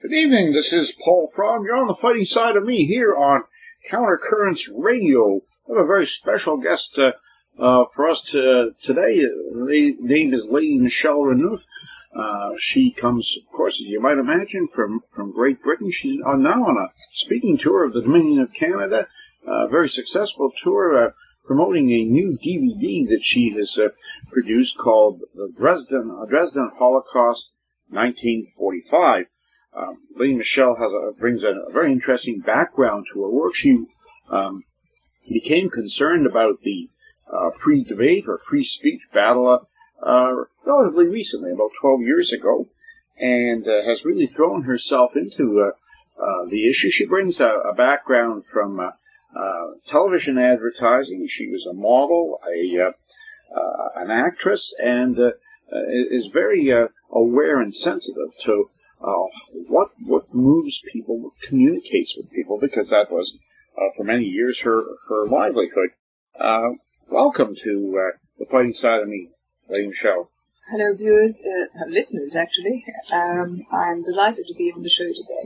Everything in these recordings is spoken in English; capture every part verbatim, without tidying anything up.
Good evening, this is Paul Fromm. You're on the fighting side of me here on Countercurrents Radio. We have a very special guest uh, uh, for us to, today. The name is Lady Michelle Renouf. Uh, she comes, of course, as you might imagine, from, from Great Britain. She's uh, now on a speaking tour of the Dominion of Canada, a very successful tour uh, promoting a new D V D that she has uh, produced called The Dresden, uh, Dresden Holocaust nineteen forty-five. Um, Lady Michelle has a, brings a, a very interesting background to her work. She um, became concerned about the uh, free debate or free speech battle uh, relatively recently, about twelve years ago, and uh, has really thrown herself into uh, uh, the issue. She brings a, a background from uh, uh, television advertising. She was a model, a uh, uh, an actress, and uh, uh, is very uh, aware and sensitive to Uh, what what moves people, what communicates with people, because that was, uh, for many years, her, her livelihood. Uh, welcome to uh, the fighting side of me, Lady Michelle. Hello, viewers, uh, listeners, actually. Um, I'm delighted to be on the show today.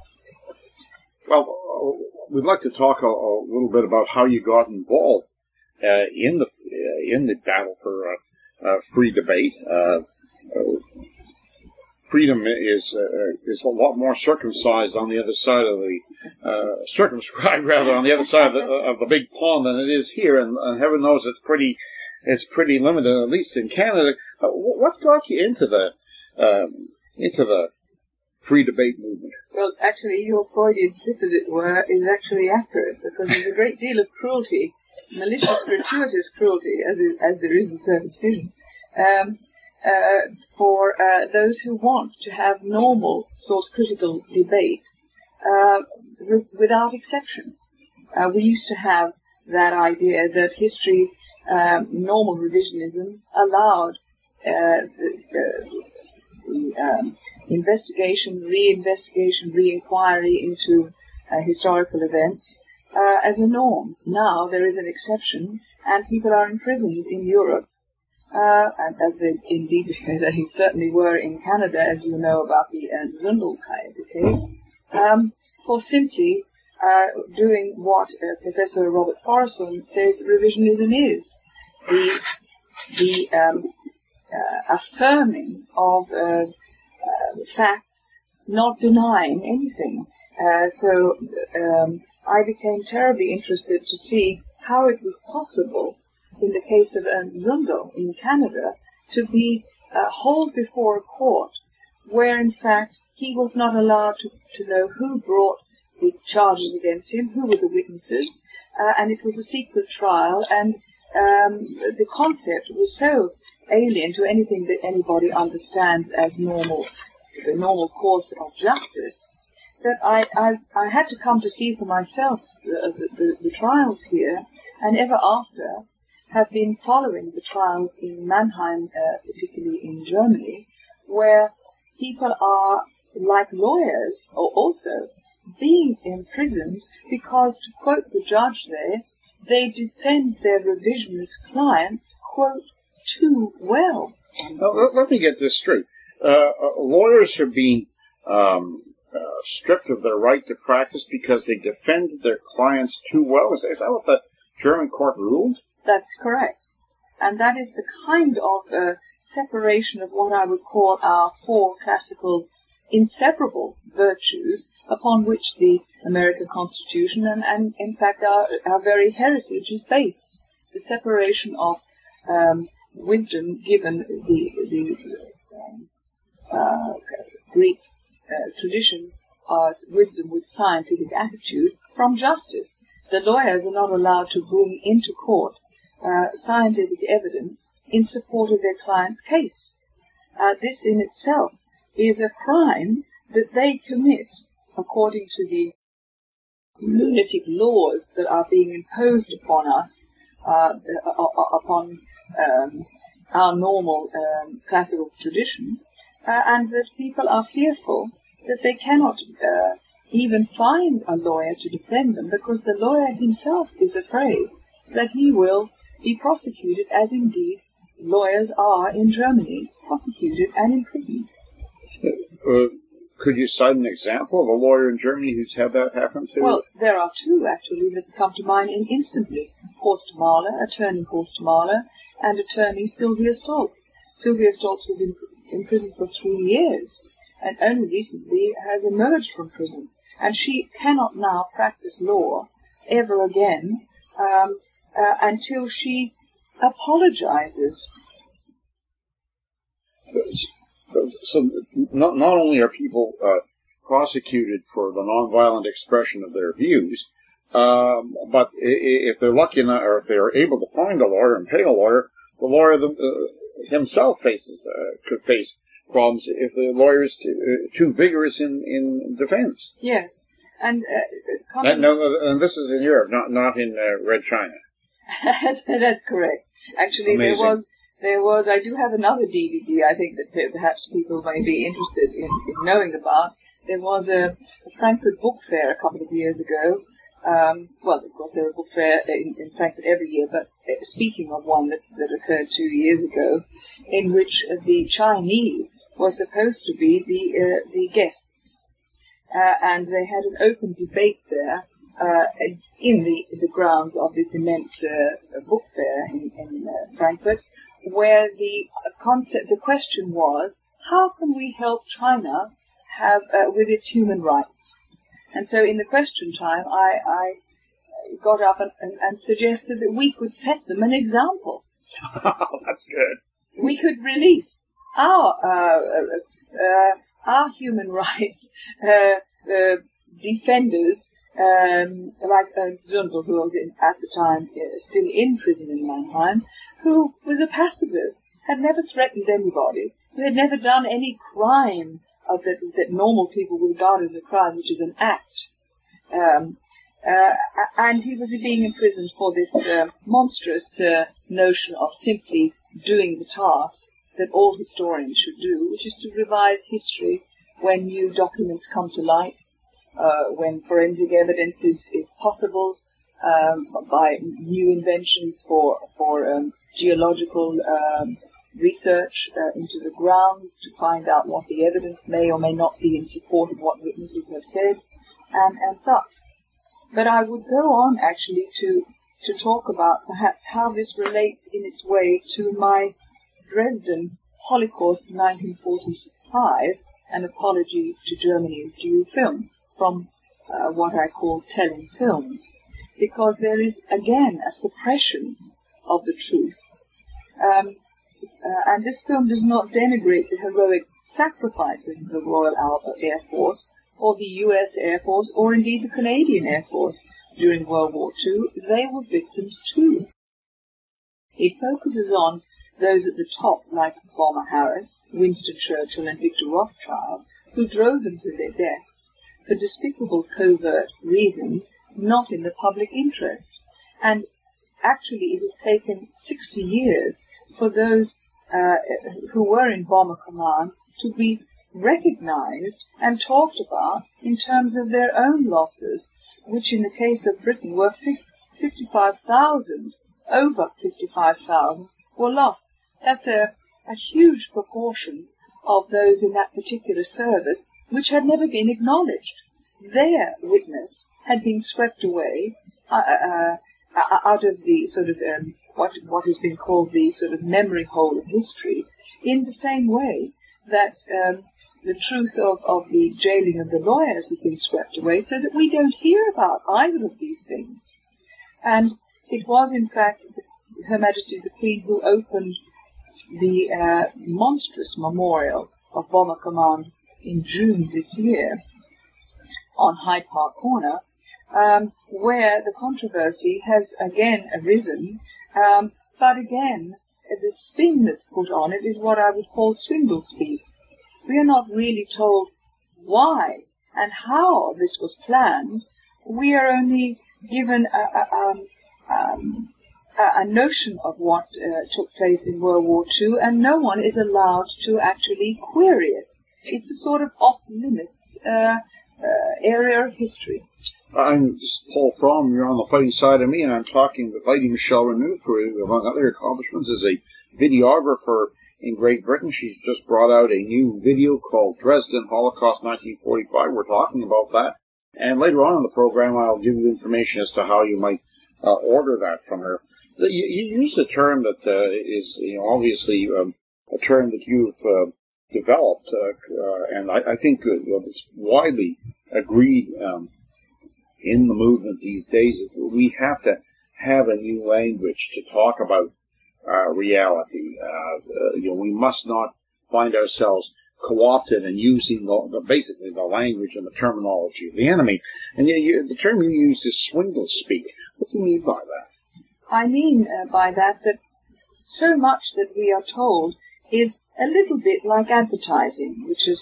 Well, uh, we'd like to talk a, a little bit about how you got involved uh, in the uh, in the battle for uh, uh, free debate. Uh, uh, Freedom is uh, is a lot more circumcised on the other side of the uh, circumscribed rather on the other side of the, of the big pond than it is here, and, and heaven knows it's pretty it's pretty limited, at least in Canada. Uh, what got you into the um, into the free debate movement? Well, actually, your Freudian slip, as it were, is actually accurate, because there's a great deal of cruelty, malicious, gratuitous cruelty, as is, as there is in circumcision. Um, Uh, for uh, those who want to have normal source-critical debate uh, re- without exception. Uh, we used to have that idea that history, um, normal revisionism, allowed uh, the, the, the um, investigation, re-investigation, re-inquiry into uh, historical events uh, as a norm. Now there is an exception, and people are imprisoned in Europe. Uh, and as they indeed they certainly were in Canada, as you know about the uh, Zundel case, um, for simply uh, doing what uh, Professor Robert Forreston says revisionism is, the the um, uh, affirming of uh, uh, facts, not denying anything. Uh, so um, I became terribly interested to see how it was possible, in the case of Ernst Zundel in Canada, to be uh, hauled before a court where, in fact, he was not allowed to, to know who brought the charges against him, who were the witnesses, uh, and it was a secret trial, and um, the concept was so alien to anything that anybody understands as normal, the normal course of justice, that I, I, I had to come to see for myself the, the, the, the trials here, and ever after have been following the trials in Mannheim, uh, particularly in Germany, where people are, like lawyers, or also being imprisoned because, to quote the judge there, they defend their revisionist clients, quote, too well. Now, let, let me get this straight. Uh, uh, lawyers are being um, uh, stripped of their right to practice because they defend their clients too well? Is, is that what the German court ruled? That's correct. And that is the kind of uh, separation of what I would call our four classical inseparable virtues upon which the American Constitution and, and in fact, our, our very heritage is based. The separation of um, wisdom, given the, the um, uh, Greek uh, tradition as wisdom with scientific attitude, from justice. The lawyers are not allowed to bring into court Uh, scientific evidence in support of their client's case. Uh, this in itself is a crime that they commit according to the lunatic laws that are being imposed upon us, uh, uh, upon um, our normal um, classical tradition, uh, and that people are fearful that they cannot uh, even find a lawyer to defend them, because the lawyer himself is afraid that he will be prosecuted, as indeed lawyers are in Germany, prosecuted and imprisoned. Uh, could you cite an example of a lawyer in Germany who's had that happen to? Well, there are two, actually, that come to mind in instantly. Horst Mahler, attorney Horst Mahler, and attorney Sylvia Stoltz. Sylvia Stoltz was in, in prison for three years, and only recently has emerged from prison. And she cannot now practice law ever again um, uh, until she apologizes. So not, not only are people uh, prosecuted for the nonviolent expression of their views, um, but if they're lucky enough, or if they're able to find a lawyer and pay a lawyer, the lawyer the, uh, himself faces uh, could face problems if the lawyer is too, uh, too vigorous in, in defense. Yes, and uh, and, no, and this is in Europe, not not in uh, Red China. That's correct. Actually, Amazing. there was. There was, I do have another D V D I think that perhaps people may be interested in, in knowing about. There was a, a Frankfurt Book Fair a couple of years ago. Um, well, of course, there are book fair in, in Frankfurt every year, but speaking of one that, that occurred two years ago, in which the Chinese were supposed to be the, uh, the guests. Uh, and they had an open debate there uh, in the, the grounds of this immense uh, book fair in, in uh, Frankfurt, where the concept, the question was, how can we help China have uh, with its human rights? And so, in the question time, I, I got up and, and, and suggested that we could set them an example. That's good. We could release our uh, uh, our human rights uh, uh, defenders, um, like Ernst Zundel, who was in, at the time uh, still in prison in Mannheim, who was a pacifist, had never threatened anybody, who had never done any crime of that, that normal people would regard as a crime, which is an act. Um, uh, and he was being imprisoned for this uh, monstrous uh, notion of simply doing the task that all historians should do, which is to revise history when new documents come to light, uh, when forensic evidence is, is possible, um, by new inventions for, for um, geological um, research uh, into the grounds to find out what the evidence may or may not be in support of what witnesses have said, and, and such. But I would go on actually to, to talk about perhaps how this relates in its way to my Dresden Holocaust nineteen forty-five, An Apology to Germany Due film, from uh, what I call telling films. Because there is, again, a suppression of the truth. Um, uh, and this film does not denigrate the heroic sacrifices of the Royal Air Force, or the U S Air Force, or indeed the Canadian Air Force during World War Two. They were victims too. It focuses on those at the top, like Bomber Harris, Winston Churchill, and Victor Rothschild, who drove them to their deaths for despicable covert reasons, not in the public interest. And actually it has taken sixty years for those uh, who were in Bomber Command to be recognized and talked about in terms of their own losses, which in the case of Britain were fifty-five thousand, over fifty-five thousand were lost. That's a, a huge proportion of those in that particular service which had never been acknowledged. Their witness had been swept away uh, uh, uh, out of the sort of um, what what has been called the sort of memory hole of history, in the same way that um, the truth of, of the jailing of the lawyers has been swept away, so that we don't hear about either of these things. And it was, in fact, Her Majesty the Queen who opened the uh, monstrous memorial of Bomber Command in June this year on Hyde Park Corner, um, where the controversy has again arisen, um, but again, the spin that's put on it is what I would call swindle speak. We are not really told why and how this was planned. We are only given a, a, um, um, a, a notion of what uh, took place in World War Two, and no one is allowed to actually query it. It's a sort of off-limits uh, uh, area of history. I'm just Paul Fromm. You're on the fighting side of me, and I'm talking with Lady Michelle Renew, for, among other accomplishments, as a videographer in Great Britain. She's just brought out a new video called Dresden Holocaust nineteen forty-five. We're talking about that. And later on in the program, I'll give you information as to how you might uh, order that from her. You, you used a term that uh, is, you know, obviously um, a term that you've uh, developed, uh, uh, and I, I think uh, it's widely agreed um, in the movement these days. We have to have a new language to talk about uh, reality. Uh, uh, you know, we must not find ourselves co-opted and using the, the, basically the language and the terminology of the enemy. And you, you, the term you used is swindle speak. What do you mean by that? I mean uh, by that that so much that we are told is a little bit like advertising, which is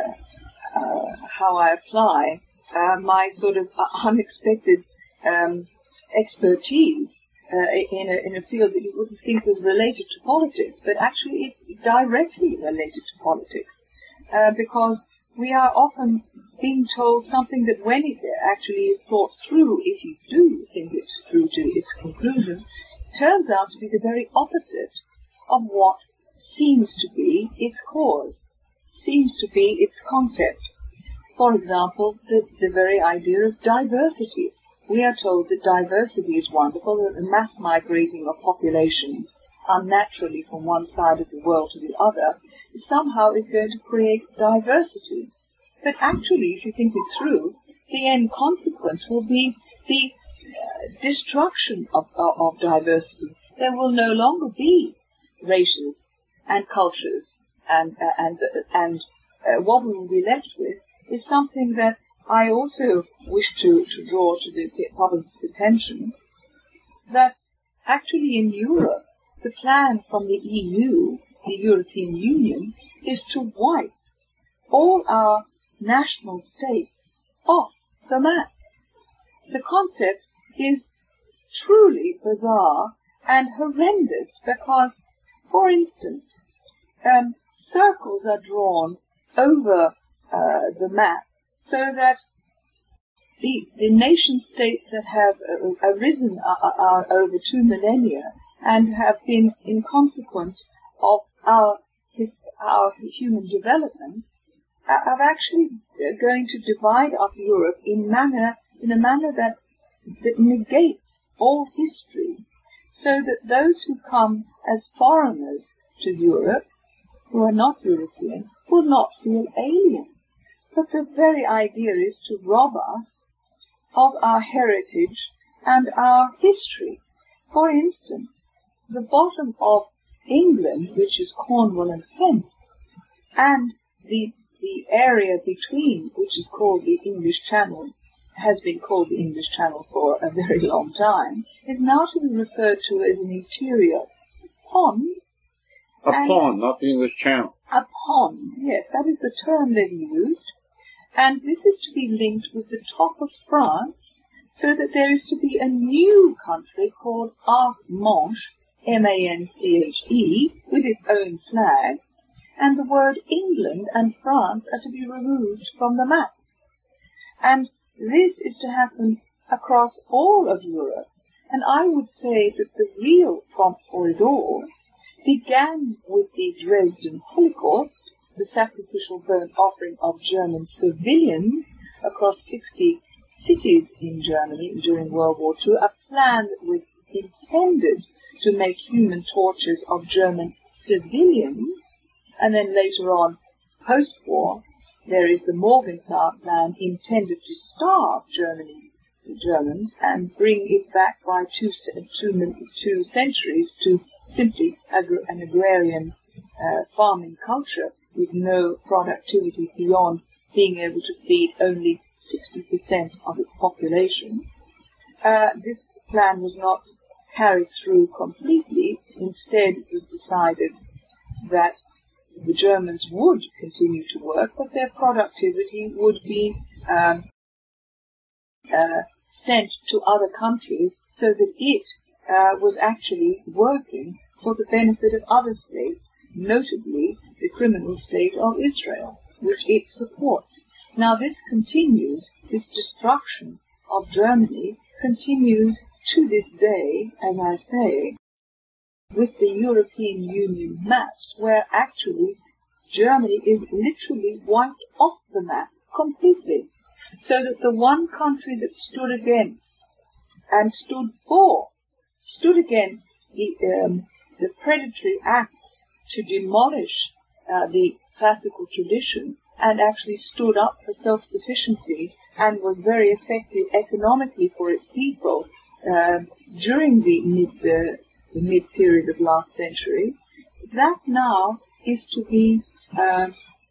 uh, uh, how I apply uh, my sort of uh, unexpected um, expertise uh, in, a, in a field that you wouldn't think was related to politics, but actually it's directly related to politics, uh, because we are often being told something that when it actually is thought through, if you do think it through to its conclusion, turns out to be the very opposite of what seems to be its cause, seems to be its concept. For example, the, the very idea of diversity. We are told that diversity is wonderful, that the mass migrating of populations unnaturally from one side of the world to the other somehow is going to create diversity. But actually, if you think it through, the end consequence will be the uh, destruction of, of, of diversity. There will no longer be races and cultures, and uh, and uh, and uh, what we will be left with is something that I also wish to, to draw to the public's attention, that actually in Europe, the plan from the E U, the European Union, is to wipe all our national states off the map. The concept is truly bizarre and horrendous because, for instance, um, circles are drawn over uh, the map so that the, the nation states that have uh, arisen are, are over two millennia and have been in consequence of our, his, our human development are actually going to divide up Europe in manner in a manner that that negates all history, so that those who come as foreigners to Europe, who are not European, will not feel alien. But the very idea is to rob us of our heritage and our history. For instance, the bottom of England, which is Cornwall and Kent, and the the area between, which is called the English Channel, has been called the English Channel for a very long time, is now to be referred to as an interior pond. A pond, not the English Channel. A pond, yes, that is the term they've used. And this is to be linked with the top of France, so that there is to be a new country called Arc-Manche, M A N C H E, with its own flag, and the word England and France are to be removed from the map. And this is to happen across all of Europe. And I would say that the real prompt for it all began with the Dresden Holocaust, the sacrificial burnt offering of German civilians across sixty cities in Germany during World War Two, a plan that was intended to make human tortures of German civilians. And then later on, post-war, there is the Morgenthau plan intended to starve Germany, the Germans, and bring it back by two, two, two centuries to simply agri- an agrarian uh, farming culture with no productivity beyond being able to feed only sixty percent of its population. Uh, this plan was not carried through completely. Instead, it was decided that the Germans would continue to work, but their productivity would be um, uh, sent to other countries so that it uh, was actually working for the benefit of other states, notably the criminal state of Israel, which it supports. Now this continues, this destruction of Germany continues to this day, as I say. with the European Union maps, where actually Germany is literally wiped off the map completely. So that the one country that stood against and stood for, stood against the, um, the predatory acts to demolish uh, the classical tradition and actually stood up for self-sufficiency and was very effective economically for its people uh, during the mid, uh, the mid-period of last century, that now is to be uh,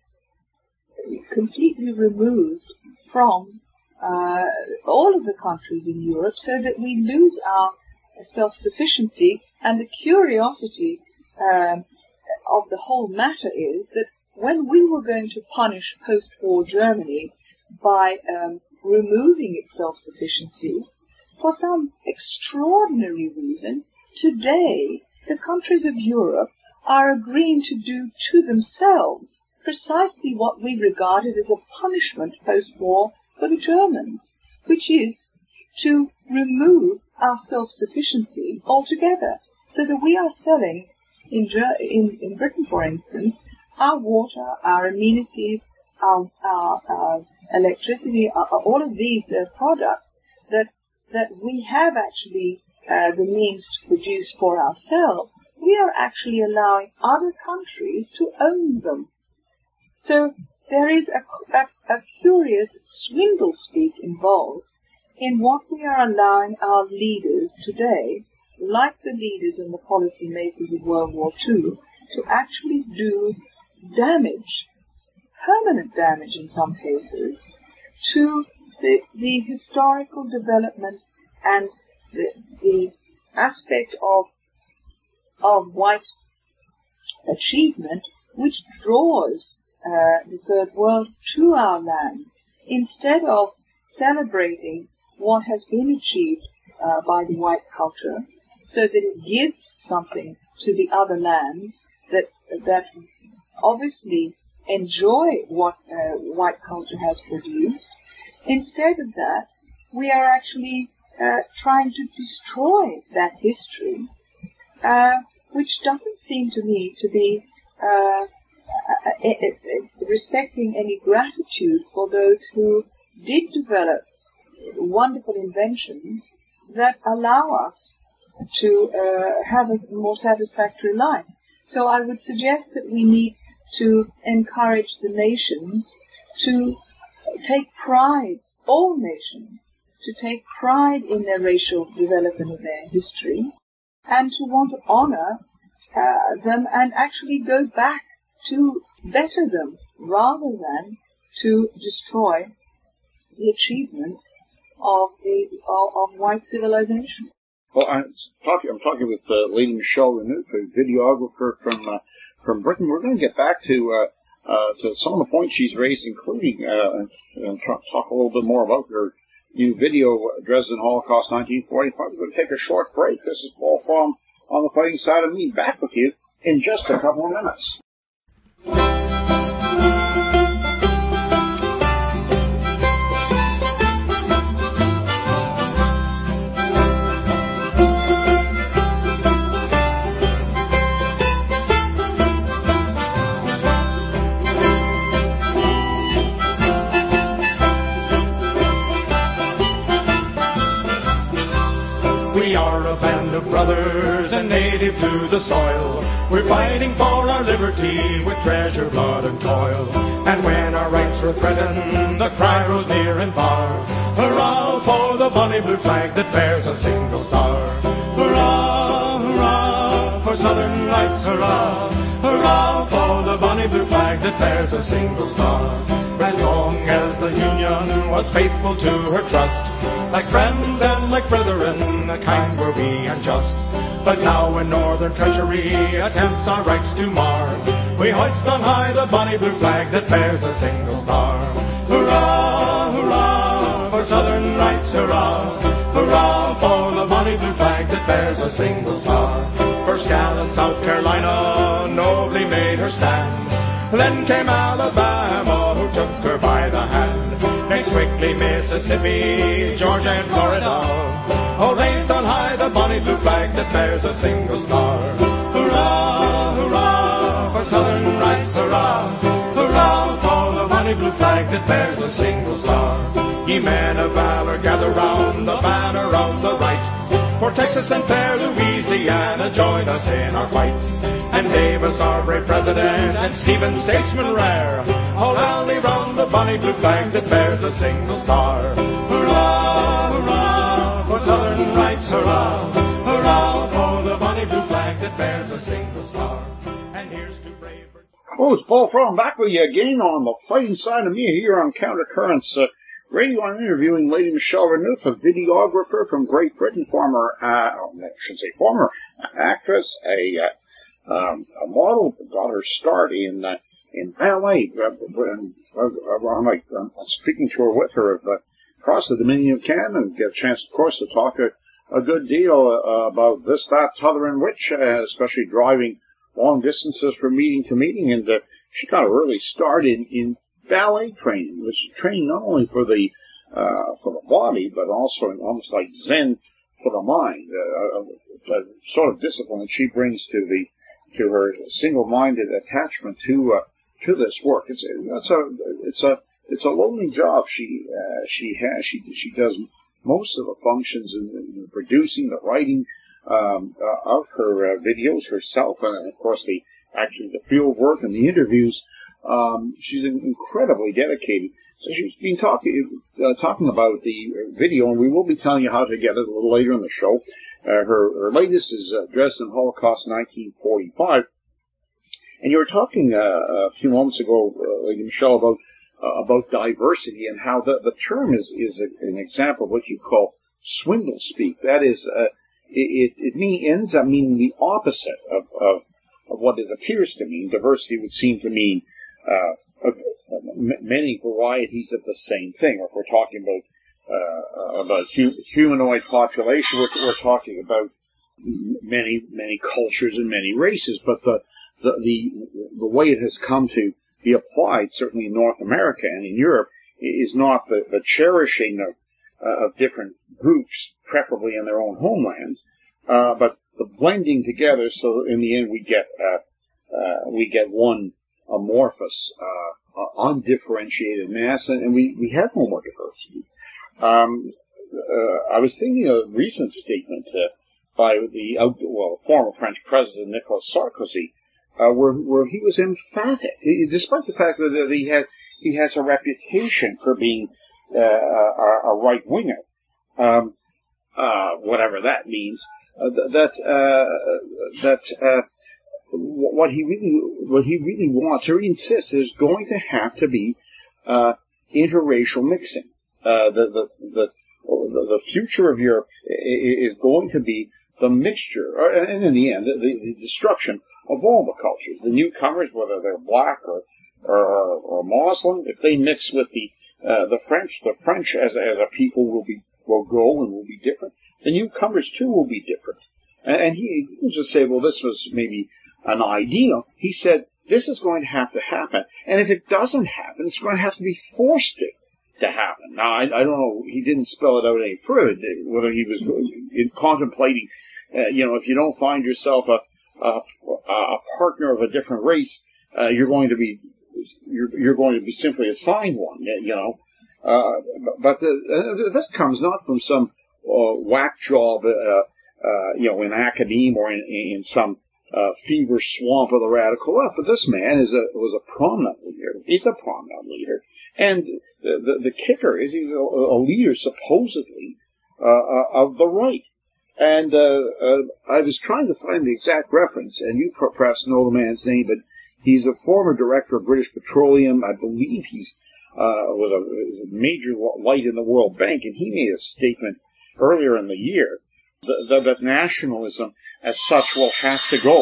completely removed from uh, all of the countries in Europe, so that we lose our self-sufficiency. And the curiosity um, of the whole matter is that when we were going to punish post-war Germany by um, removing its self-sufficiency, for some extraordinary reason, today the countries of Europe are agreeing to do to themselves precisely what we regarded as a punishment post-war for the Germans, which is to remove our self-sufficiency altogether, so that we are selling, in, in, in Britain for instance, our water, our amenities, our, our, our electricity, our, all of these uh, products that that we have actually uh, the means to produce for ourselves, we are actually allowing other countries to own them. So there is a, a, a curious swindle speak involved in what we are allowing our leaders today, like the leaders and the policy makers of World War Two, to actually do damage, permanent damage in some cases, to the, the historical development and the, the aspect of, of white achievement which draws uh, the Third World to our lands, instead of celebrating what has been achieved uh, by the white culture, so that it gives something to the other lands that that obviously enjoy what uh, white culture has produced. Instead of that, we are actually uh, trying to destroy that history, uh, which doesn't seem to me to be uh, respecting any gratitude for those who did develop wonderful inventions that allow us to uh, have a more satisfactory life. So I would suggest that we need to encourage the nations to take pride, all nations, to take pride in their racial development of their history, and to want to honor uh, them and actually go back to better them, rather than to destroy the achievements of the of, of white civilization. Well, I'm talking. I'm talking with uh, Lady Michelle Renouf, a videographer from uh, from Britain. We're going to get back to uh, uh, to some of the points she's raised, including uh, and talk, talk a little bit more about her new video, Dresden Holocaust nineteen forty-five. We're going to take a short break. This is Paul Fromm on the Fighting Side of Me. Back with you in just a couple of minutes. Brothers and native to the soil, we're fighting for our liberty with treasure, blood and toil. And when our rights were threatened, the cry rose near and far, hurrah for the bonny blue flag that bears a single star. Hurrah, hurrah for Southern rights, hurrah, hurrah for the bonny blue flag that bears a single star. As long as the Union was faithful to her trust, like friends and like brethren, kind were we and just. But now when Northern treachery attempts our rights to mar, we hoist on high the bonny blue flag that bears a single star. Hurrah, hurrah for Southern rights, hurrah, hurrah for the bonny blue flag that bears a single star. First gallant South Carolina nobly made her stand, then came Alabama who took her by the hand. Next quickly Mississippi, Georgia and Florida, all raised on high the bonny blue flag that bears a single star. that bears a single star. Ye men of valor, gather round the banner of the right. For Texas and fair Louisiana, join us in our fight. And Davis, our brave president, and Stephen, statesman rare, all rally round the bonny blue flag that bears a single star. Hurrah, hurrah, for Southern rights, hurrah, hurrah, for the bonny blue flag that bears a single star. And here's to brave... Oh, it's Paul Fromm back with you again on the fighting side of me here on Countercurrents uh, Radio. I'm interviewing Lady Michelle Renouf, a videographer from Great Britain, former, uh, I shouldn't say former, actress, a... Uh, Um, a model got her start in uh, in ballet. I'm, I'm, I'm speaking to her with her uh, across the Dominion of Canada, and get a chance, of course, to talk a, a good deal uh, about this, that, t'other, and which, uh, especially driving long distances from meeting to meeting. And uh, she got her early start in, in ballet training, which is training not only for the uh, for the body, but also in almost like Zen for the mind. Uh, a, a sort of discipline that she brings to the to her single-minded attachment to uh, to this work. It's it's a it's a it's a lonely job. She uh, she has she she does most of the functions in, in producing, the writing um, uh, of her uh, videos herself, and of course the actually the field work and the interviews. Um, she's incredibly dedicated. So she's been talking uh, talking about the video, and we will be telling you how to get it a little later in the show. Uh, her, her latest is uh, Dresden Holocaust nineteen forty-five. And you were talking uh, a few moments ago, uh, Lady Michelle, about uh, about diversity and how the, the term is, is a, an example of what you call swindle speak. That is, uh, it, it mean, ends up meaning the opposite of, of, of what it appears to mean. Diversity would seem to mean uh, uh, many varieties of the same thing. Or if we're talking about Uh, about hu- humanoid population, we're, we're talking about many, many cultures and many races, but the, the, the, the way it has come to be applied, certainly in North America and in Europe, is not the, the cherishing of, uh, of different groups, preferably in their own homelands, uh, but the blending together, so in the end we get, uh, uh, we get one amorphous, uh, uh, undifferentiated mass, and, and we, we have no more diversity. Um, uh, I was thinking of a recent statement uh, by the uh, well, former French president Nicolas Sarkozy, uh, where where he was emphatic, he, despite the fact that he had he has a reputation for being uh, a, a right winger, um, uh, whatever that means. Uh, that uh, that uh, what he really what he really wants or insists is going to have to be uh, interracial mixing. Uh, the, the, the, the future of Europe is going to be the mixture, and in the end, the, the destruction of all the cultures. The newcomers, whether they're black or, or, or Muslim, if they mix with the, uh, the French, the French as, as a people will be, will go and will be different. The newcomers too will be different. And, and he didn't just say, well, this was maybe an ideal. He said, this is going to have to happen. And if it doesn't happen, it's going to have to be forced to. to happen. Now, I, I don't know, he didn't spell it out any further, whether he was in contemplating, uh, you know, if you don't find yourself a, a, a partner of a different race, uh, you're going to be, you're, you're going to be simply assigned one, you know. Uh, but the, uh, this comes not from some uh, whack job, uh, uh, you know, in academia or in, in some uh, fever swamp of the radical left, but this man is a, was a prominent leader. He's a prominent leader. And the, the, the kicker is he's a, a leader, supposedly, uh, uh, of the right. And uh, uh, I was trying to find the exact reference, and you perhaps know the man's name, but he's a former director of British Petroleum. I believe he's uh, was a, a major light in the World Bank, and he made a statement earlier in the year that, that nationalism as such will have to go.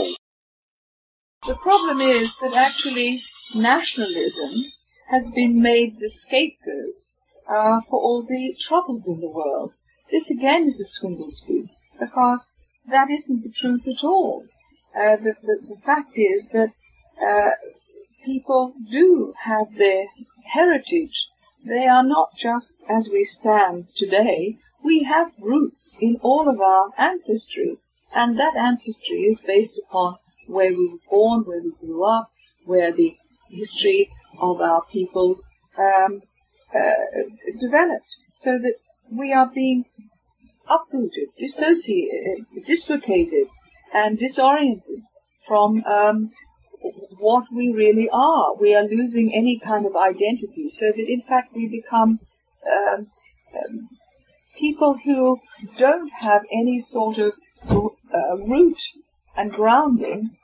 The problem is that actually nationalism has been made the scapegoat uh, for all the troubles in the world. This again is a swindle speak, because that isn't the truth at all. Uh, the, the, the fact is that uh, people do have their heritage. They are not just as we stand today. We have roots in all of our ancestry, and that ancestry is based upon where we were born, where we grew up, where the history of our peoples um, uh, developed, so that we are being uprooted, dissociated, dislocated, and disoriented from um, what we really are. We are losing any kind of identity, so that in fact we become um, um, people who don't have any sort of uh, root and grounding,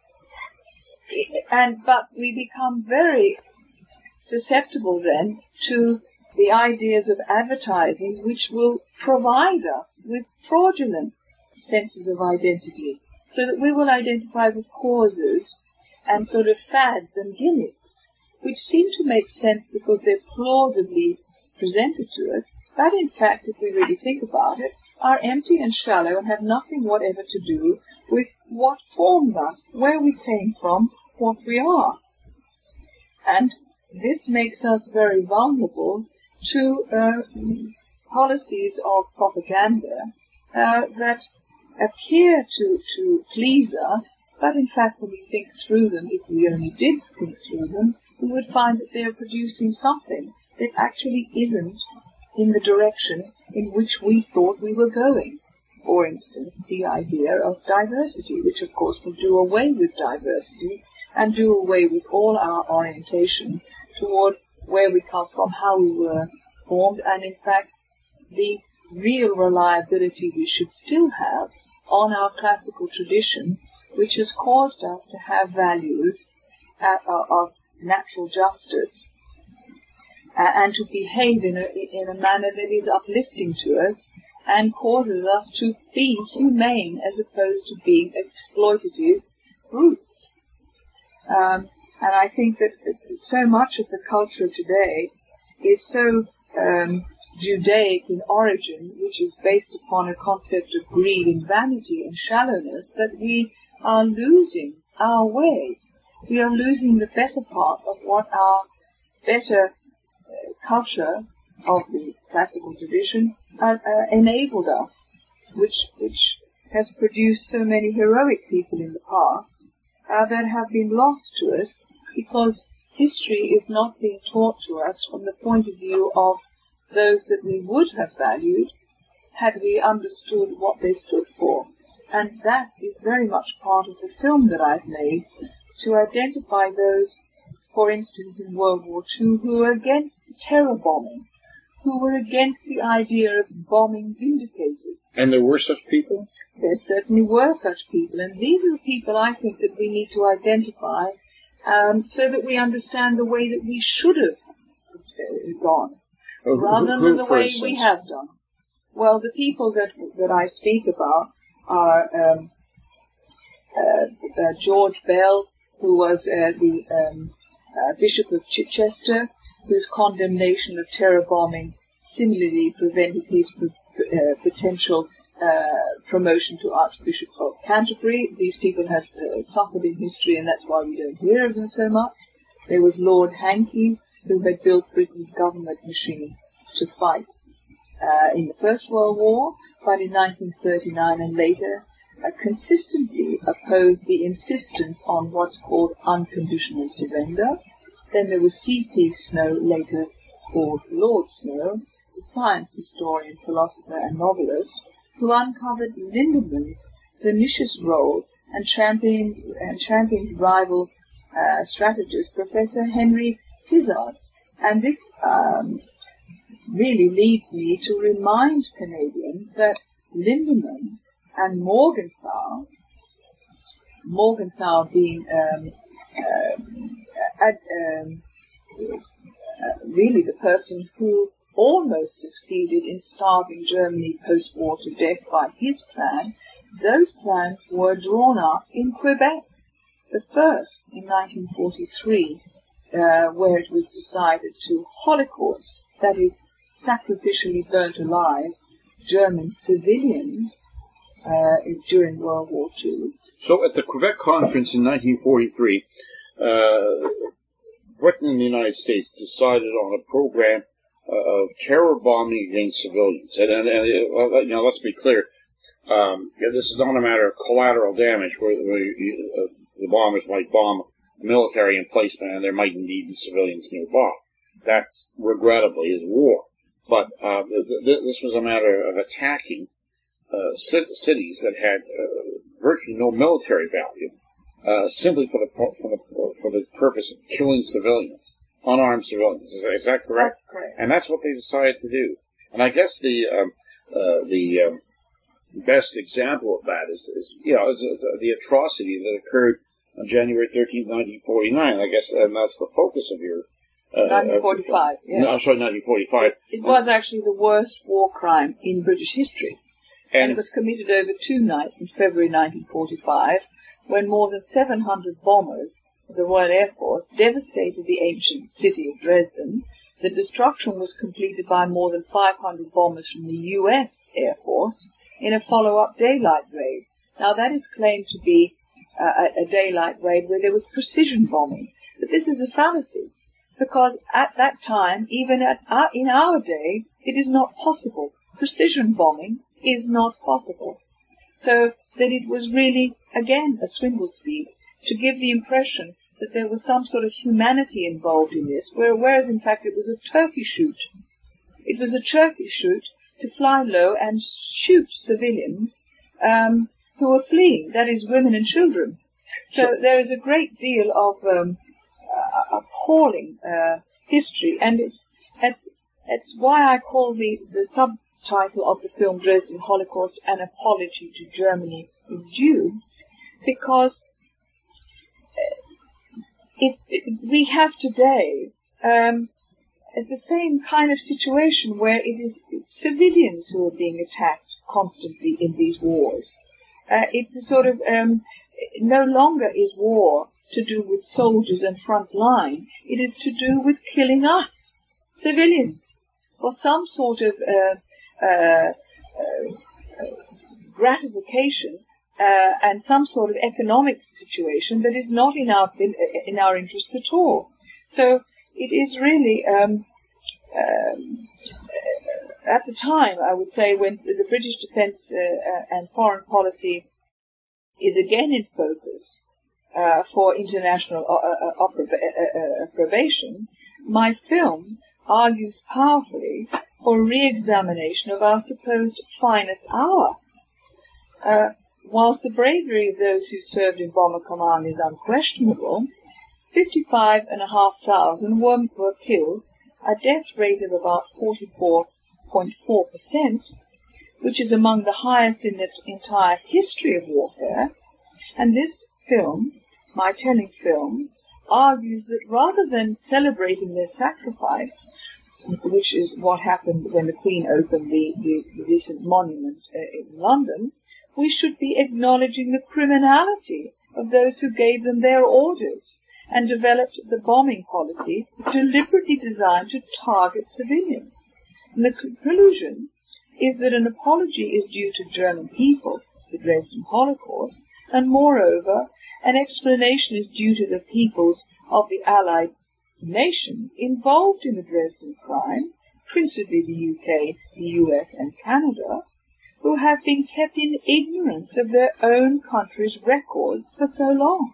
and but we become very susceptible then to the ideas of advertising, which will provide us with fraudulent senses of identity, so that we will identify with causes and sort of fads and gimmicks, which seem to make sense because they're plausibly presented to us, but in fact, if we really think about it, are empty and shallow and have nothing whatever to do with what formed us, where we came from, what we are. And this makes us very vulnerable to uh, policies of propaganda uh, that appear to, to please us, but in fact when we think through them, if we only did think through them, we would find that they are producing something that actually isn't in the direction in which we thought we were going. For instance, the idea of diversity, which of course will do away with diversity and do away with all our orientation toward where we come from, how we were formed, and in fact the real reliability we should still have on our classical tradition, which has caused us to have values uh, of natural justice uh, and to behave in a, in a manner that is uplifting to us and causes us to be humane as opposed to being exploitative brutes. Um, and I think that so much of the culture today is so um, Judaic in origin, which is based upon a concept of greed and vanity and shallowness, that we are losing our way. We are losing the better part of what our better uh, culture of the classical tradition uh, uh, enabled us, which which has produced so many heroic people in the past uh, that have been lost to us because history is not being taught to us from the point of view of those that we would have valued had we understood what they stood for. And that is very much part of the film that I've made, to identify those, for instance, in World War Two, who were against terror bombing, who were against the idea of bombing vindicated. And there were such people? There certainly were such people, and these are the people I think that we need to identify um, so that we understand the way that we should have uh, gone, oh, rather who, who, than the way instance? we have done. Well, the people that that I speak about are um, uh, uh, George Bell, who was uh, the um, uh, Bishop of Chichester, whose condemnation of terror bombing similarly prevented his uh, potential uh, promotion to Archbishop of Canterbury. These people have uh, suffered in history, and that's why we don't hear of them so much. There was Lord Hankey, who had built Britain's government machine to fight uh, in the First World War, but in nineteen thirty-nine and later uh, consistently opposed the insistence on what's called unconditional surrender. Then there was C P Snow, later called Lord Snow, the science historian, philosopher and novelist, who uncovered Lindeman's pernicious role and championed, and championed rival uh, strategist Professor Henry Tizard. And this um, really leads me to remind Canadians that Lindemann and Morgenthau, Morgenthau being um, uh, ad, um, uh, really the person who almost succeeded in starving Germany post-war to death by his plan, those plans were drawn up in Quebec, the first in nineteen forty-three, uh, where it was decided to holocaust, that is, sacrificially burnt alive German civilians uh, during World War Two. So at the Quebec Conference in nineteen forty-three, uh, Britain and the United States decided on a program uh, of terror bombing against civilians. And, and, and uh, you know, let's be clear, um, this is not a matter of collateral damage where, where uh, the bombers might bomb a military emplacement and there might indeed be civilians nearby. that, regrettably, is war. But uh, th- th- this was a matter of attacking uh, c- cities that had uh, virtually no military value, uh, simply for the, for the for the purpose of killing civilians, unarmed civilians. Is, is that correct? That's correct. And that's what they decided to do. And I guess the um, uh, the um, best example of that is, is you know, is, is, uh, the atrocity that occurred on January thirteenth, nineteen forty-nine. I guess, and that's the focus of your. Uh, nineteen forty-five. Uh, yes. No, sorry, nineteen forty-five. It, it was actually the worst war crime in British history, and, and it was committed over two nights in February nineteen forty-five, when more than seven hundred bombers of the Royal Air Force devastated the ancient city of Dresden. The destruction was completed by more than five hundred bombers from the U S Air Force in a follow-up daylight raid. Now, that is claimed to be uh, a, a daylight raid where there was precision bombing. But this is a fallacy, because at that time, even at our, in our day, it is not possible. Precision bombing is not possible. So that it was really, again, a swindle scheme to give the impression that there was some sort of humanity involved in this, whereas in fact it was a turkey shoot. It was a turkey shoot to fly low and shoot civilians um, who were fleeing, that is, women and children. So, so there is a great deal of um, uh, appalling uh, history, and it's it's it's why I call the the subtitle of the film Dresden Holocaust an apology to Germany is due, because it's we have today um, the same kind of situation where it is civilians who are being attacked constantly in these wars. Uh, it's a sort of um, no longer is war to do with soldiers and front line. It is to do with killing us, civilians, for some sort of uh, uh, uh, gratification uh, and some sort of economic situation that is not in our in, in our interests at all. So it is really um, um, at the time, I would say, when the British defence uh, and foreign policy is again in focus uh, for international uh, uh, approbation, my film argues powerfully for a re-examination of our supposed finest hour. Uh, whilst the bravery of those who served in Bomber Command is unquestionable, fifty-five and a half thousand were, were killed, a death rate of about forty-four point four percent, which is among the highest in the entire history of warfare. And this film, my telling film, argues that rather than celebrating their sacrifice, which is what happened when the Queen opened the, the, the recent monument uh, in London, we should be acknowledging the criminality of those who gave them their orders and developed the bombing policy deliberately designed to target civilians. And the conclusion is that an apology is due to German people, the Dresden Holocaust, and moreover, an explanation is due to the peoples of the Allied nations involved in the Dresden crime, principally the U K, the U S, and Canada, who have been kept in ignorance of their own country's records for so long.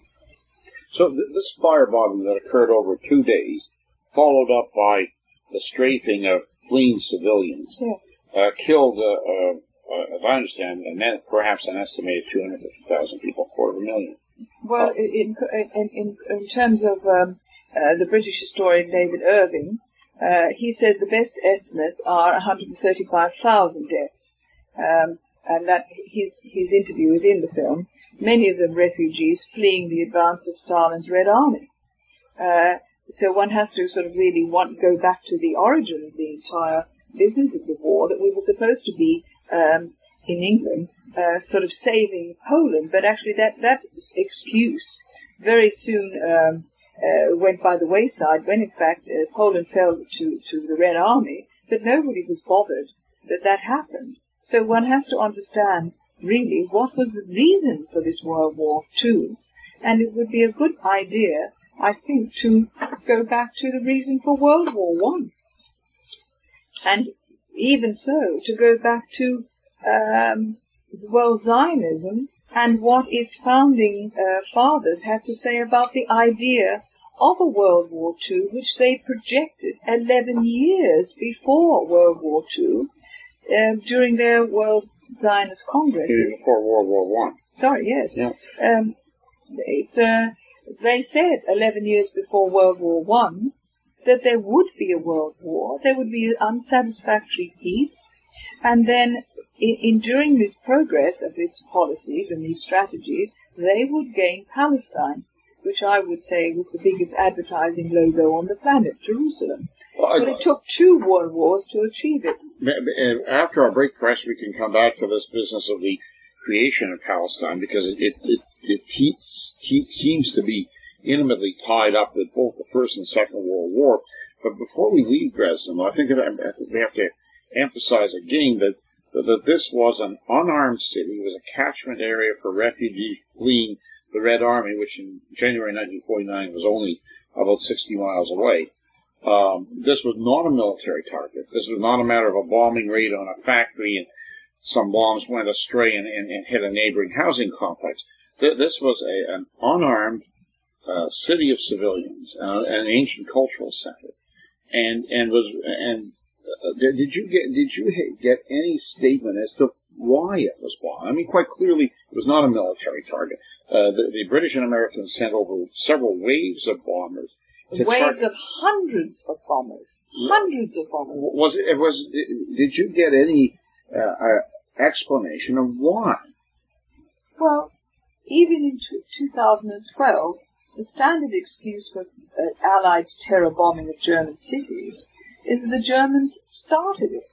So th- this firebombing that occurred over two days, followed up by the strafing of fleeing civilians, yes. uh, killed, uh, uh, uh, as I understand, and then perhaps an estimated two hundred fifty thousand people, quarter of a million. Well, uh, in, in, in, in terms of um, uh, the British historian David Irving, uh, he said the best estimates are one hundred thirty-five thousand deaths. Um, and that his his interview is in the film. Many of them refugees fleeing the advance of Stalin's Red Army. Uh, so one has to sort of really want go back to the origin of the entire business of the war, that we were supposed to be um, in England uh, sort of saving Poland, but actually that that excuse very soon um, uh, went by the wayside when in fact uh, Poland fell to to the Red Army. But nobody was bothered that that happened. So one has to understand, really, what was the reason for this World War Two. And it would be a good idea, I think, to go back to the reason for World War One. And even so, to go back to, um, well, Zionism and what its founding uh, fathers had to say about the idea of a World War Two, which they projected eleven years before World War Two, uh, during their World Zionist Congresses. Before World War One. Sorry, yes. Yeah. Um, it's uh, they said eleven years before World War One that there would be a world war, there would be an unsatisfactory peace, and then in, in during this progress of these policies and these strategies, they would gain Palestine, which I would say was the biggest advertising logo on the planet, Jerusalem. Well, but it took two world wars to achieve it. After our break, perhaps we can come back to this business of the creation of Palestine, because it it, it, it te- te- seems to be intimately tied up with both the First and Second World War. But before we leave Dresden, I think, that, I think we have to emphasize again that, that, that this was an unarmed city. It was a catchment area for refugees fleeing the Red Army, which in January nineteen forty-nine was only about sixty miles away. Um, this was not a military target. This was not a matter of a bombing raid on a factory and some bombs went astray and, and, and hit a neighboring housing complex. Th- this was a, an unarmed uh, city of civilians, uh, an ancient cultural center, and and was and uh, did you get did you get any statement as to why it was bombed? I mean, quite clearly, it was not a military target. Uh, the, the British and Americans sent over several waves of bombers. Waves of hundreds of bombers, hundreds of bombers. Was it? Was did you get any uh, uh, explanation of why? Well, even in two thousand twelve, the standard excuse for uh, Allied terror bombing of German cities is that the Germans started it.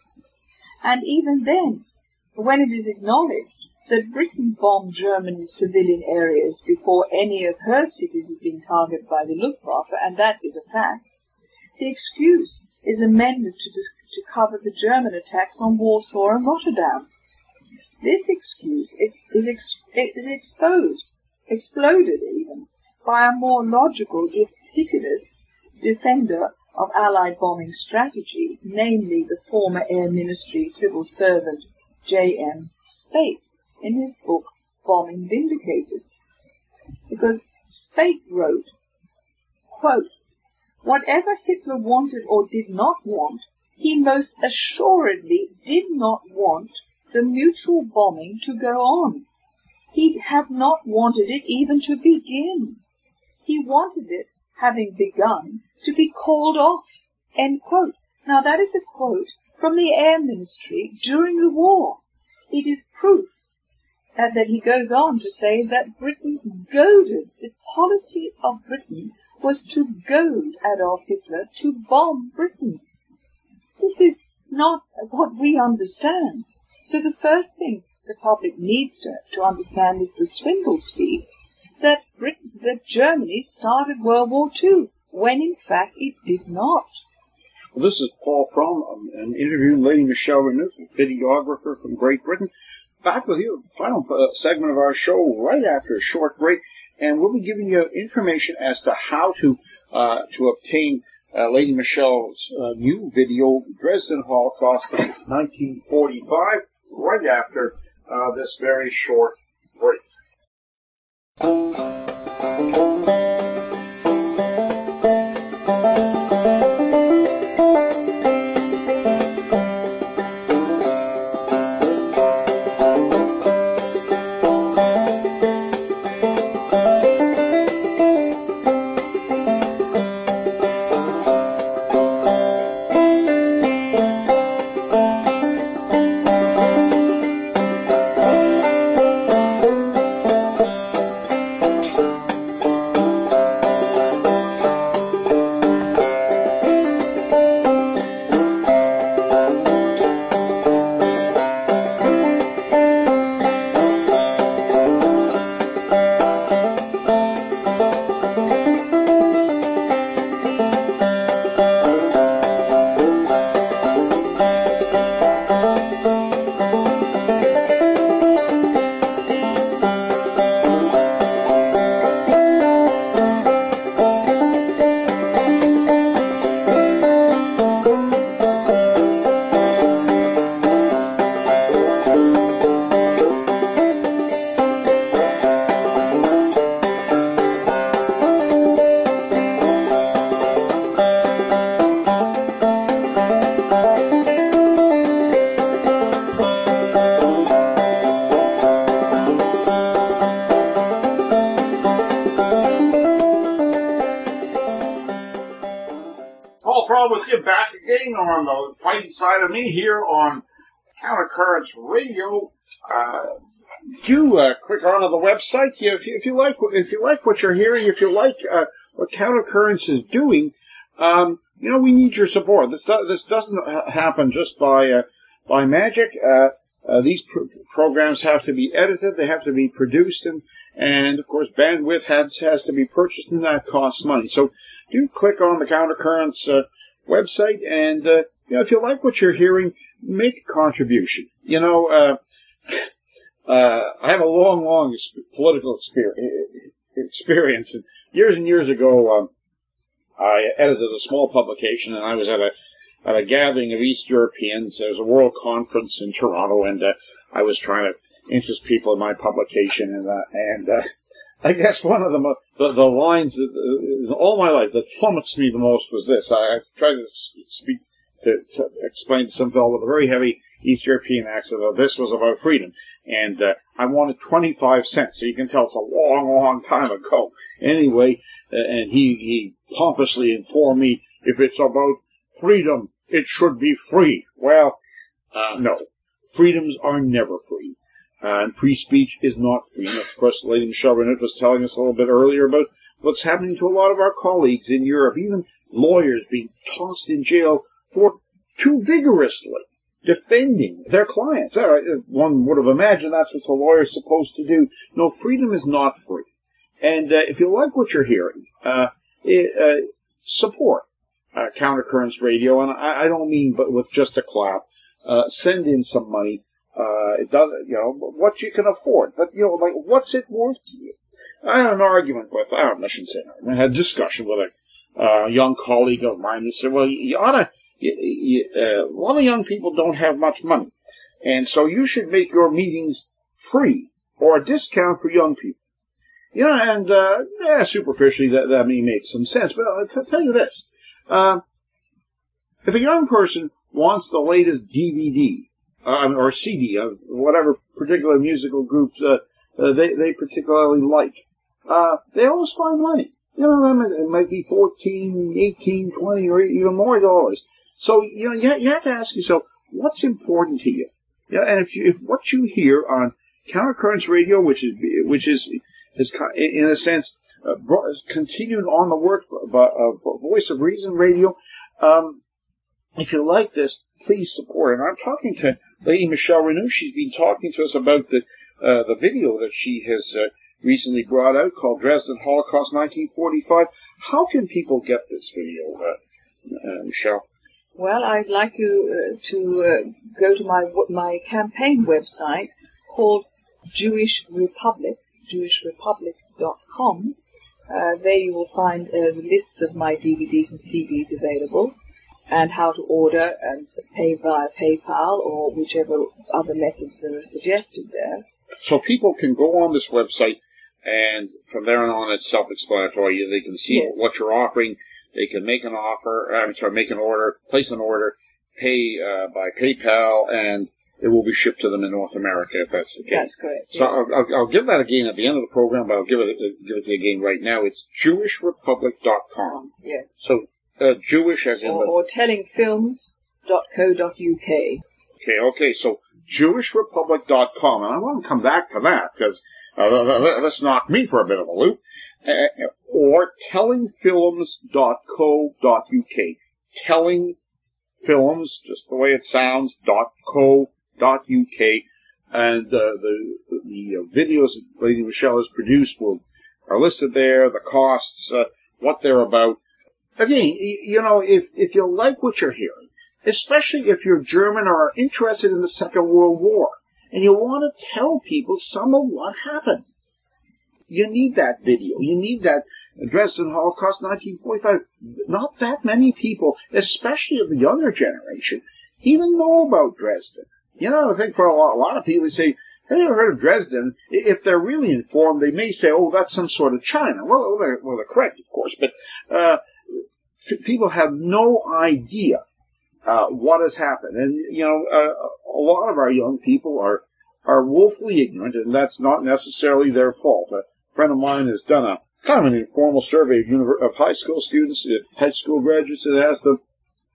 And even then, when it is acknowledged that Britain bombed German civilian areas before any of her cities had been targeted by the Luftwaffe, and that is a fact, the excuse is amended to, to cover the German attacks on Warsaw and Rotterdam. This excuse is, is, ex, is exposed, exploded even, by a more logical, if pitiless, defender of Allied bombing strategy, namely the former Air Ministry civil servant J M Spate, in his book Bombing Vindicated. Because Spate wrote, quote, "Whatever Hitler wanted or did not want, he most assuredly did not want the mutual bombing to go on. He'd have not wanted it even to begin. He wanted it, having begun, to be called off." End quote. Now that is a quote from the Air Ministry during the war. It is proof uh, that he goes on to say that Britain goaded, the policy of Britain was to goad Adolf Hitler to bomb Britain. This is not what we understand. So the first thing the public needs to, to understand is the swindle speak that Britain, that Germany started World War Two, when in fact it did not. Well, this is Paul Fromm, um, an interviewing Lady Michelle Renouf, a videographer from Great Britain. Back with you, final uh, segment of our show right after a short break, and we'll be giving you information as to how to uh, to obtain uh, Lady Michelle's uh, new video, Dresden Holocaust nineteen forty-five, right after uh, this very short break. with you back again on the fighting side of me here on Countercurrents Radio. Uh, do uh, click onto the website if you, if you like if you like what you're hearing, if you like uh, what Countercurrents is doing. Um, you know, we need your support. This do, this doesn't ha- happen just by uh, by magic. Uh, uh, these pr- programs have to be edited. They have to be produced, and and of course, bandwidth has has to be purchased, and that costs money. So do click on the Countercurrents uh, website, and uh, you know, if you like what you're hearing, make a contribution. You know. Uh, Uh, I have a long, long political experience. And years and years ago, um, I edited a small publication, and I was at a at a gathering of East Europeans. There was a world conference in Toronto, and uh, I was trying to interest people in my publication. And uh, and uh, I guess one of the, the the lines that uh, all my life that flummoxed me the most was this. I, I tried to speak to, to explain to some fellow with a very heavy East European accent that this was about freedom. And uh, I wanted twenty-five cents, so you can tell it's a long, long time ago. Anyway, uh, and he, he pompously informed me, if it's about freedom, it should be free. Well, uh, no. Freedoms are never free. Uh, and free speech is not free. And of course, Lady Michelle Renut was telling us a little bit earlier about what's happening to a lot of our colleagues in Europe, even lawyers being tossed in jail for too vigorously defending their clients. Uh, one would have imagined that's what a lawyer's supposed to do. No, freedom is not free. And uh, if you like what you're hearing, uh, it, uh, support uh, Countercurrents Radio. And I, I don't mean but with just a clap. Uh, send in some money. Uh, it doesn't, you know, what you can afford. But, you know, like, what's it worth to you? I had an argument with, I, don't, I shouldn't say an argument, I had a discussion with a uh, young colleague of mine who said, well, you ought to, You, you, uh, a lot of young people don't have much money, and so you should make your meetings free or a discount for young people. You know, and uh, yeah, superficially that, that may make some sense, but I'll t- tell you this. Uh, if a young person wants the latest D V D uh, or C D of whatever particular musical group uh, uh, they, they particularly like, uh, they always find money. You know, it might be fourteen, eighteen, twenty, or even more dollars. So, you know, you have to ask yourself, what's important to you? Yeah, and if you, if what you hear on Countercurrents Radio, which is, which is, is in a sense, uh, brought, continued on the work of uh, Voice of Reason Radio, um, if you like this, please support it. And I'm talking to Lady Michelle Renut. She's been talking to us about the, uh, the video that she has, uh, recently brought out called Dresden Holocaust nineteen forty-five. How can people get this video, uh, uh, Michelle? Well, I'd like you uh, to uh, go to my my campaign website called Jewish Republic, jewish republic dot com. Uh, there you will find uh, lists of my D V Ds and C Ds available, and how to order and pay via PayPal or whichever other methods that are suggested there. So people can go on this website, and from there on it's self-explanatory. They can see yes. what you're offering. They can make an offer, I'm sorry, make an order, place an order, pay uh, by PayPal, and it will be shipped to them in North America if that's the case. That's correct. So yes. I'll, I'll, I'll give that again at the end of the program, but I'll give it give it to you again right now. It's jewish republic dot com. Yes. So uh, Jewish as in or, the... Or telling films dot co dot U K. Okay, okay, so jewish republic dot com, and I want to come back to that because uh, this knocked me for a bit of a loop. Uh, or telling films dot co dot U K. Telling Films, just the way it sounds, dot co dot U K. And uh, the the uh, videos that Lady Michelle has produced will are listed there, the costs, uh, what they're about. Again, you know, if, if you like what you're hearing, especially if you're German or are interested in the Second World War, and you want to tell people some of what happened, you need that video. You need that Dresden Holocaust nineteen forty-five. Not that many people, especially of the younger generation, even know about Dresden. You know, I think for a lot, a lot of people, they say, have you ever heard of Dresden? If they're really informed, they may say, oh, that's some sort of China. Well, they're, well, they're correct, of course, but uh, people have no idea uh, what has happened. And, you know, uh, a lot of our young people are, are woefully ignorant, and that's not necessarily their fault. A friend of mine has done a kind of an informal survey of, univer- of high school students, uh, high school graduates, and asked them,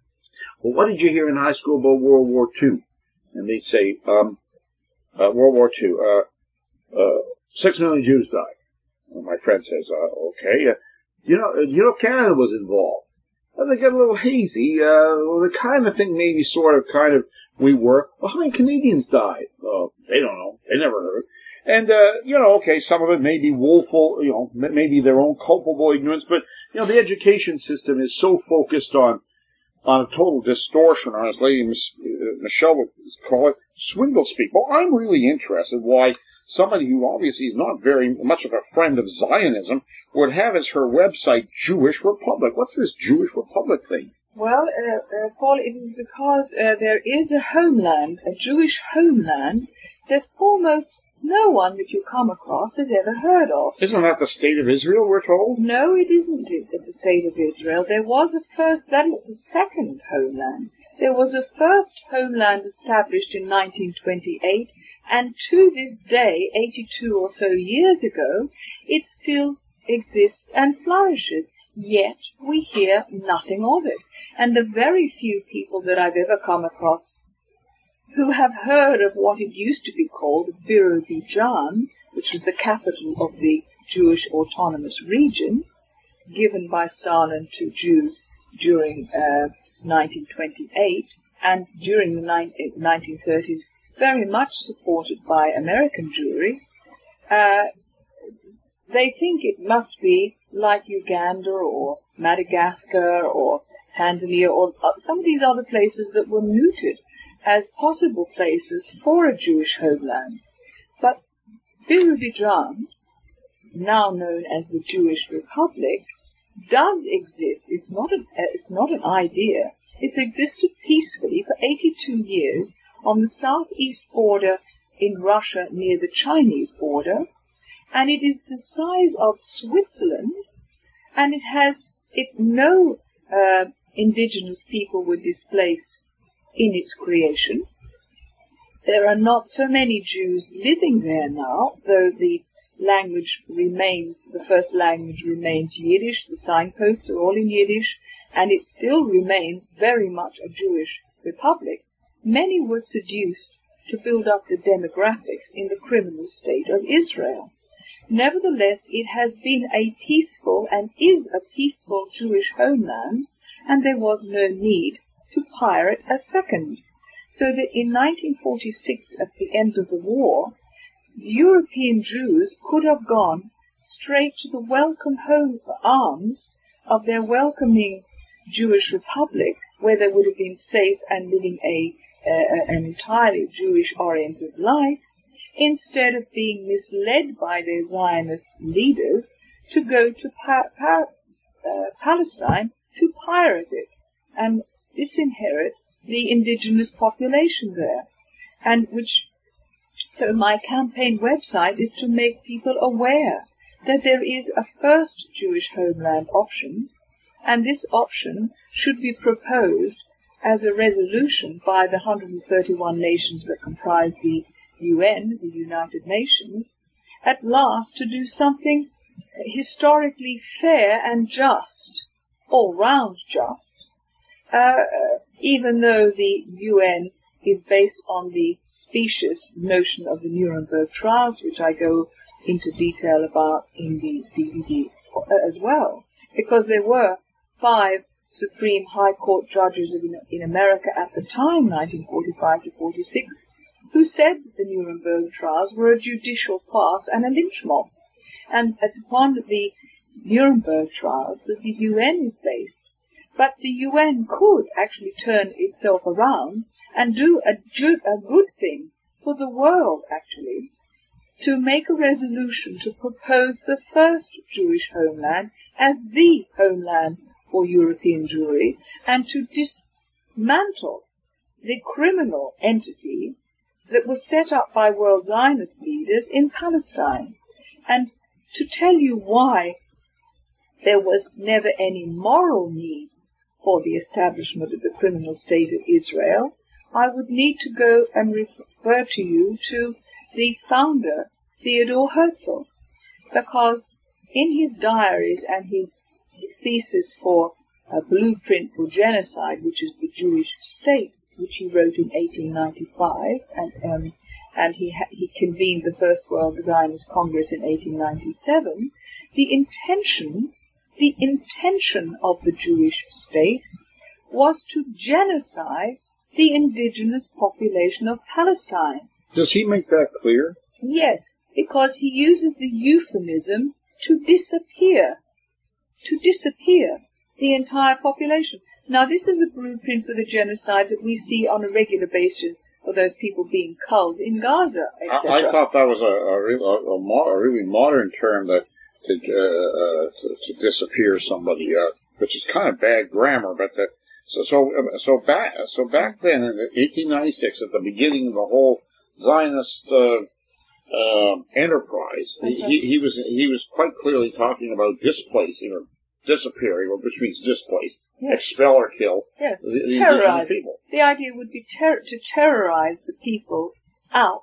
well, what did you hear in high school about World War Two? And they'd say, um, uh, World War Two, uh, uh, six million Jews died. And my friend says, uh, okay, uh, you know, you know, Canada was involved. And they get a little hazy, uh, well, the kind of thing maybe sort of, kind of, we were. Well, how many Canadians died? Uh, they don't know. They never heard. And, uh, you know, okay, some of it may be woeful, you know, maybe their own culpable ignorance, but, you know, the education system is so focused on, on a total distortion, or as Lady Michelle would call it, swindle speak. Well, I'm really interested why somebody who obviously is not very much of a friend of Zionism would have as her website Jewish Republic. What's this Jewish Republic thing? Well, uh, uh, Paul, it is because uh, there is a homeland, a Jewish homeland, that almost no one that you come across has ever heard of. Isn't that the state of Israel, we're told? No, it isn't the state of Israel. There was a first, that is the second homeland. There was a first homeland established in nineteen twenty-eight, and to this day, eighty-two or so years ago, it still exists and flourishes. Yet we hear nothing of it. And the very few people that I've ever come across who have heard of what it used to be called Birobidzhan, which was the capital of the Jewish Autonomous Region, given by Stalin to Jews during uh, nineteen twenty-eight, and during the nineteen thirties, very much supported by American Jewry, uh, they think it must be like Uganda or Madagascar or Tanzania or some of these other places that were mooted as possible places for a Jewish homeland. But Birobidzhan, now known as the Jewish Republic, does exist. It's not an, it's not an idea. It's existed peacefully for eighty-two years on the southeast border in Russia near the Chinese border, and it is the size of Switzerland, and it has it no uh, indigenous people were displaced in its creation. There are not so many Jews living there now, though the language remains, the first language remains Yiddish, the signposts are all in Yiddish, and it still remains very much a Jewish republic. Many were seduced to build up the demographics in the criminal state of Israel. Nevertheless, it has been a peaceful and is a peaceful Jewish homeland, and there was no need to pirate a second. So that in nineteen forty-six, at the end of the war, European Jews could have gone straight to the welcome home arms of their welcoming Jewish republic, where they would have been safe and living a uh, an entirely Jewish-oriented life, instead of being misled by their Zionist leaders to go to pa- pa- uh, Palestine to pirate it and disinherit the indigenous population there. And which, so my campaign website is to make people aware that there is a first Jewish homeland option, and this option should be proposed as a resolution by the one hundred thirty-one nations that comprise the U N, the United Nations, at last to do something historically fair and just, all round just, uh, even though the U N is based on the specious notion of the Nuremberg trials, which I go into detail about in the D V D as well, because there were five Supreme High Court judges in, in America at the time, nineteen forty-five to forty-six, who said that the Nuremberg trials were a judicial farce and a lynch mob. And it's upon the Nuremberg trials that the U N is based. But the U N could actually turn itself around and do a, ju- a good thing for the world, actually, to make a resolution to propose the first Jewish homeland as the homeland for European Jewry, and to dismantle the criminal entity that was set up by world Zionist leaders in Palestine. And to tell you why there was never any moral need for the establishment of the criminal state of Israel, I would need to go and refer to you to the founder, Theodor Herzl, because in his diaries and his thesis for a blueprint for genocide, which is the Jewish state, which he wrote in eighteen ninety-five, and um, and he ha- he convened the First World Zionist Congress in eighteen ninety-seven. The intention, the intention of the Jewish state was to genocide the indigenous population of Palestine. Does he make that clear? Yes, because he uses the euphemism to disappear, to disappear the entire population. Now, this is a blueprint for the genocide that we see on a regular basis for those people being culled in Gaza, et cetera. I, I thought that was a, a, real, a, a, mo- a really modern term that to, uh, uh, to, to disappear somebody, uh, which is kind of bad grammar. But the, so so so back so back then in eighteen ninety-six, at the beginning of the whole Zionist uh, uh, enterprise, he, he, he was he was quite clearly talking about displacing or disappearing, which means displace, yes. expel or kill. Yes, the, the terrorize people. The idea would be ter- to terrorize the people out,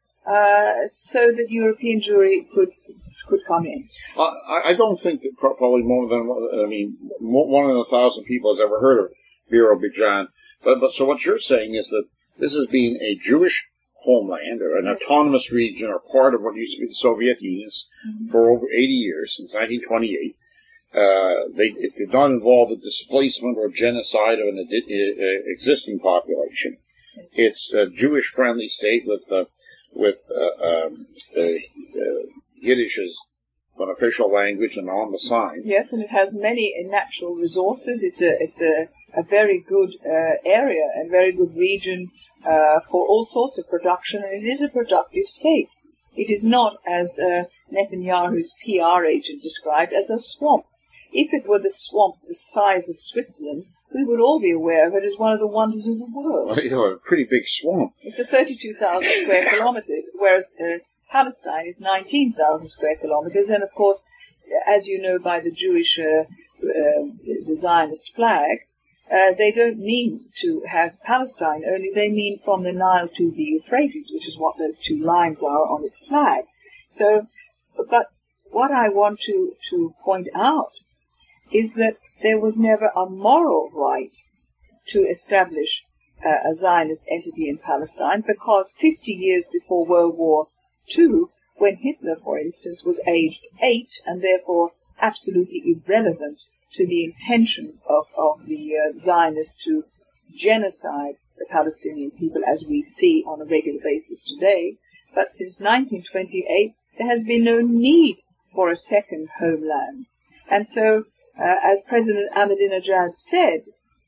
uh, so that European Jewry could could come in. Uh, I, I don't think that probably more than I mean one in a thousand people has ever heard of Birobidzhan. But but so what you're saying is that this has been a Jewish homeland or an autonomous region or part of what used to be the Soviet Union mm-hmm. for over eighty years, since nineteen twenty-eight. Uh, they, it did not involve the displacement or genocide of an adi- uh, existing population. It's a Jewish-friendly state with uh, with uh, um, uh, uh, Yiddish as an official language and on the sign. Yes, and it has many natural resources. It's a it's a, a very good uh, area and very good region uh, for all sorts of production, and it is a productive state. It is not, as uh, Netanyahu's P R agent described, as a swamp. If it were the swamp the size of Switzerland, we would all be aware of it as one of the wonders of the world. Well, you know, a pretty big swamp. It's a thirty-two thousand square kilometers, whereas uh, Palestine is nineteen thousand square kilometers. And, of course, as you know by the Jewish, uh, uh, the Zionist flag, uh, they don't mean to have Palestine, only they mean from the Nile to the Euphrates, which is what those two lines are on its flag. So, but what I want to, to point out is that there was never a moral right to establish uh, a Zionist entity in Palestine, because fifty years before World War Two, when Hitler, for instance, was aged eight and therefore absolutely irrelevant to the intention of, of the uh, Zionists to genocide the Palestinian people as we see on a regular basis today, but since nineteen twenty-eight there has been no need for a second homeland. And so Uh, as President Ahmadinejad said,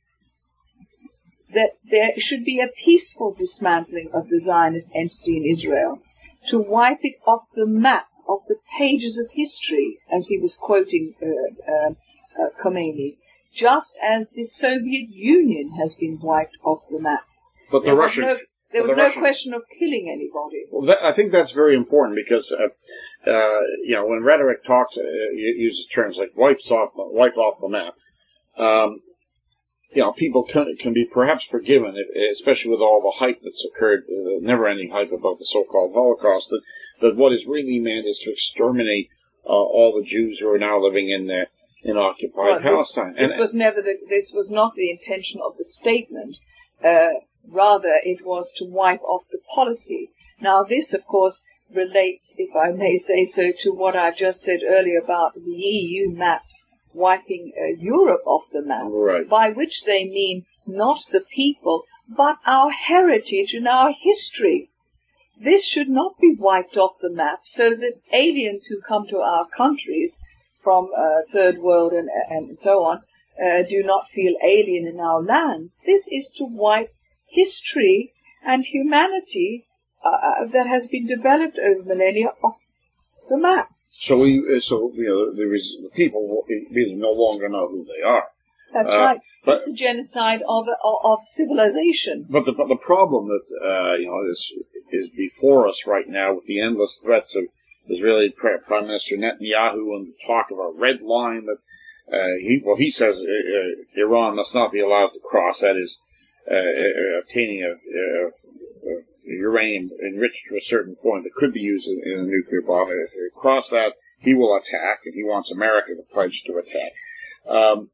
that there should be a peaceful dismantling of the Zionist entity in Israel to wipe it off the map of the pages of history, as he was quoting uh, uh, uh, Khomeini, just as the Soviet Union has been wiped off the map. But the there Russian... Was no, there was the no Russian, question of killing anybody. Well, that, I think that's very important because, uh, uh, you know, when rhetoric talks, uh, uses terms like wipes off, wipe off the map, um, you know, people can, can be perhaps forgiven, especially with all the hype that's occurred, uh, never-ending hype about the so-called Holocaust, that, that what is really meant is to exterminate uh, all the Jews who are now living in the, in occupied well, Palestine. This, this and, was never the, this was not the intention of the statement. Uh, Rather, it was to wipe off the policy. Now, this, of course, relates, if I may say so, to what I've just said earlier about the E U maps wiping uh, Europe off the map, right. By which they mean not the people, but our heritage and our history. This should not be wiped off the map so that aliens who come to our countries from uh, third world and, and so on uh, do not feel alien in our lands. This is to wipe history and humanity uh, that has been developed over millennia off the map. So we, so you know, there is, the people really no longer know who they are. That's uh, right. But, it's a genocide of of, of civilization. But the but the problem that uh, you know is is before us right now with the endless threats of Israeli Prime Minister Netanyahu and the talk of a red line that uh, he well he says uh, uh, Iran must not be allowed to cross. That is. Uh, obtaining a, a, a uranium enriched to a certain point that could be used in, in a nuclear bomb. If they cross that, he will attack, and he wants America to pledge to attack. Um,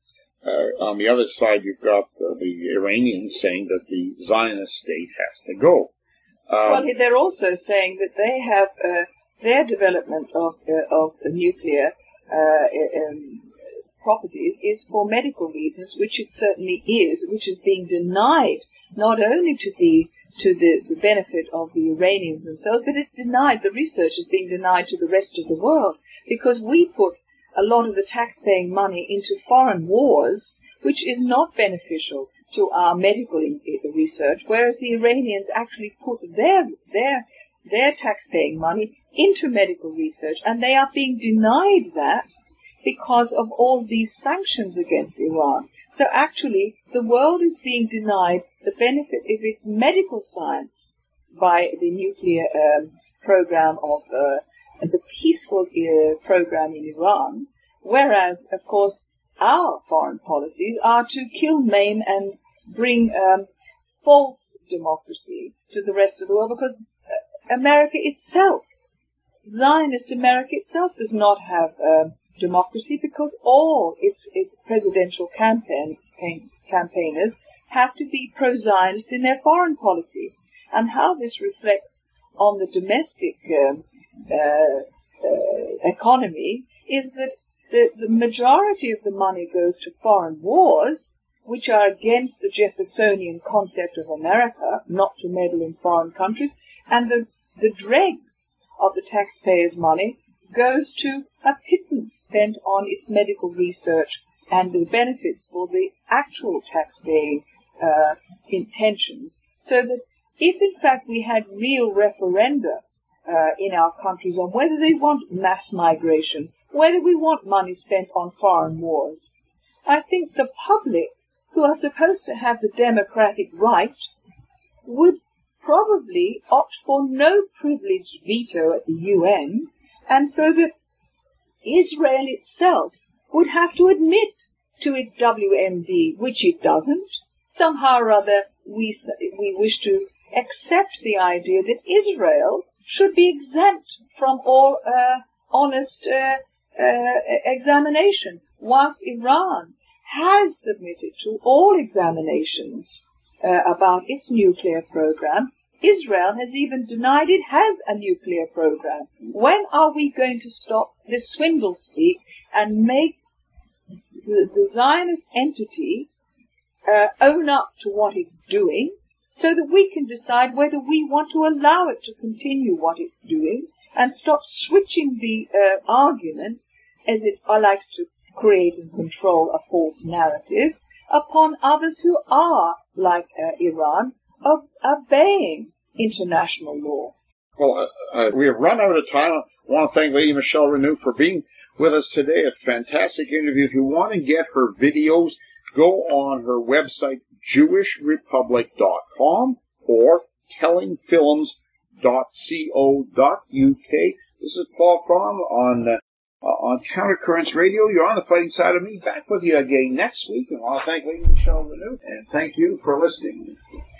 uh, on the other side, you've got uh, the Iranians saying that the Zionist state has to go. Um, well, they're also saying that they have uh, their development of uh, of the nuclear uh, um, properties is for medical reasons, which it certainly is, which is being denied not only to the to the, the benefit of the Iranians themselves, but it's denied, the research is being denied to the rest of the world, because we put a lot of the tax-paying money into foreign wars, which is not beneficial to our medical in, in research, whereas the Iranians actually put their their their tax-paying money into medical research, and they are being denied that because of all these sanctions against Iran. So actually, the world is being denied the benefit of its medical science by the nuclear um, program of uh, the peaceful uh, program in Iran, whereas, of course, our foreign policies are to kill, maim, and bring um, false democracy to the rest of the world, because America itself, Zionist America itself, does not have um, democracy, because all its its presidential campaign, campaign campaigners have to be pro-Zionist in their foreign policy. And how this reflects on the domestic um, uh, uh, economy is that the, the majority of the money goes to foreign wars, which are against the Jeffersonian concept of America, not to meddle in foreign countries, and the, the dregs of the taxpayers' money goes to a pittance spent on its medical research and the benefits for the actual tax-paying uh, intentions, so that if in fact we had real referenda uh, in our countries on whether they want mass migration, whether we want money spent on foreign wars, I think the public, who are supposed to have the democratic right, would probably opt for no privileged veto at the U N, and so that Israel itself would have to admit to its W M D, which it doesn't. Somehow or other, we, we wish to accept the idea that Israel should be exempt from all uh, honest uh, uh, examination, whilst Iran has submitted to all examinations uh, about its nuclear program. Israel has even denied it has a nuclear program. When are we going to stop this swindle speak and make the, the Zionist entity uh, own up to what it's doing, so that we can decide whether we want to allow it to continue what it's doing and stop switching the uh, argument, as it likes to create and control a false narrative, upon others who are, like uh, Iran, of obeying international law. Well, uh, uh, we have run out of time. I want to thank Lady Michelle Renew for being with us today. A fantastic interview. If you want to get her videos, go on her website, jewish republic dot com or telling films dot co dot u k. This is Paul Crom on uh, on Countercurrents Radio. You're on the fighting side of me. Back with you again next week. And I want to thank Lady Michelle Renew, and thank you for listening.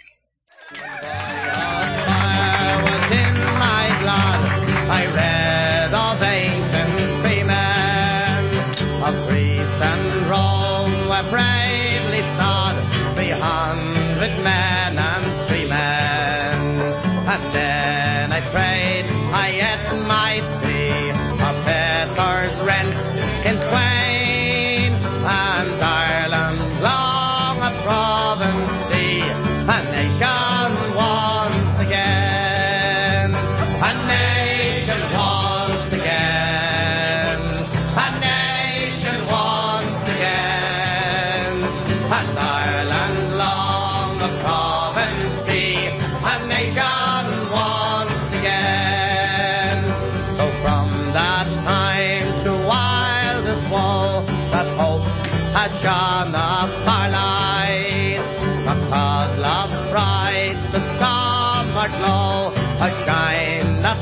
I read of ancient freemen, of Greece and Rome, where bravely stood three hundred men and three men. And then I prayed I yet might see a fetters rent in twain, and Ireland long a province see, a nation once again, a nation once again, a nation once again, and Ireland long a province see, a nation once again. So from that time to wildest woe, that hope has shone afar.